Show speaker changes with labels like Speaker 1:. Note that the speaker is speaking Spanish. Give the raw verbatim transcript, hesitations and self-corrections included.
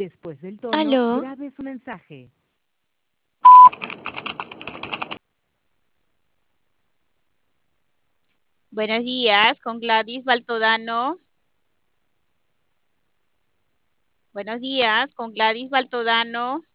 Speaker 1: Después del tono,
Speaker 2: Aló,
Speaker 1: grabe su mensaje.
Speaker 3: Buenos días, con Gladys Baltodano. Buenos días, con Gladys Baltodano.